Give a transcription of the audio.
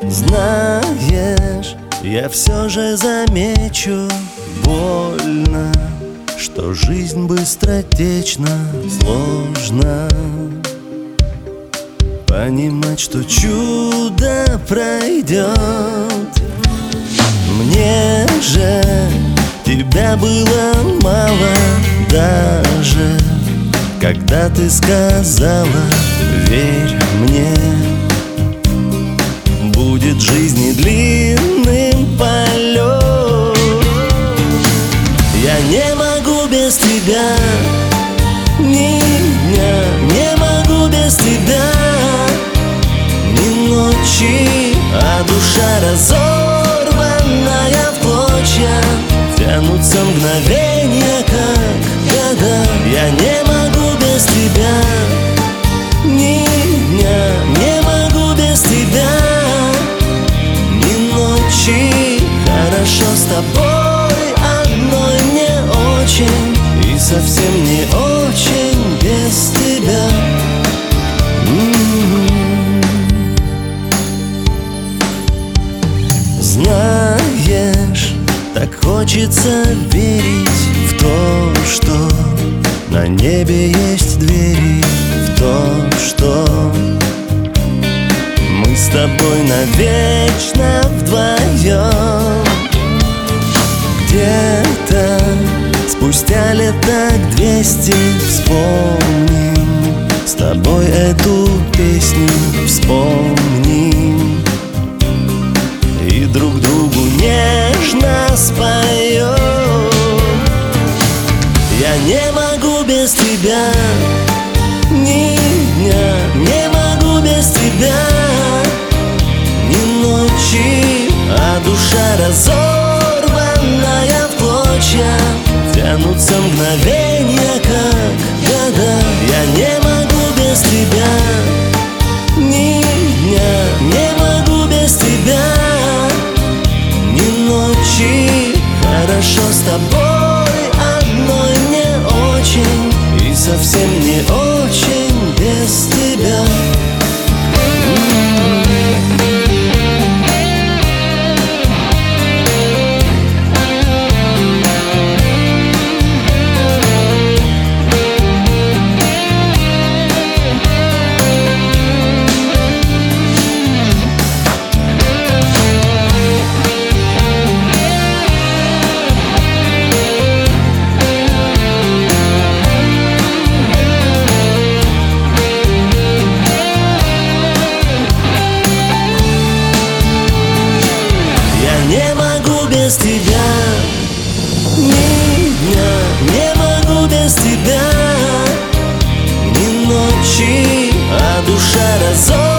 Знаешь, я все же замечу больно, что жизнь быстротечна, сложно понимать, что чудо пройдет. Мне же тебя было мало, даже когда ты сказала: верь мне, будет жизни длинным полет. Я не могу без тебя, ни дня не могу без тебя, ни ночи, а душа разорванная в клочья. Тянутся мгновения, как года. Я не могу без тебя, ни дня не могу без тебя, ни ночи. Хорошо с тобой одной мне очень, и совсем не очень без тебя. Знаешь, так хочется верить в то, что на небе есть двери, в то, что мы с тобой навечно вдвоем. Где-то спустя лет так 200 вспомним с тобой эту песню, вспомним и друг другу нежно споем. Я не могу без тебя, ни дня не могу без тебя, ни ночи, а душа разорванная в клочья. Тянутся мгновения, как года. Я не могу без тебя, ни дня не могу без тебя, ни ночи. Хорошо с тобой одной мне очень, и совсем не очень без тебя. Не могу без тебя, ни дня не могу без тебя, ни ночи, а душа разорвана.